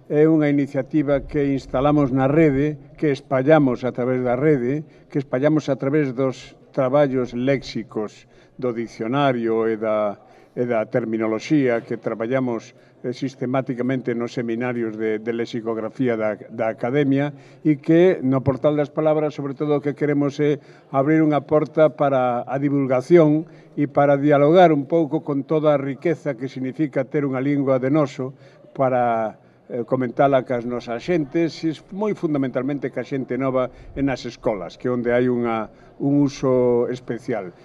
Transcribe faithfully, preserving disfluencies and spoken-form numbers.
é unha iniciativa que instalamos na rede, que espallamos a través da rede, que espallamos a través dos traballos léxicos do dicionario e da, e da terminoloxía que traballamos eh, sistemáticamente nos seminarios de, de lexicografía da, da Academia e que no Portal das Palabras, sobre todo, o que queremos é abrir unha porta para a divulgación e para dialogar un pouco con toda a riqueza que significa ter unha lingua de noso para comentala cas nosas xentes, moi fundamentalmente ca xente nova e nas escolas, que é onde hai unha, un uso especial.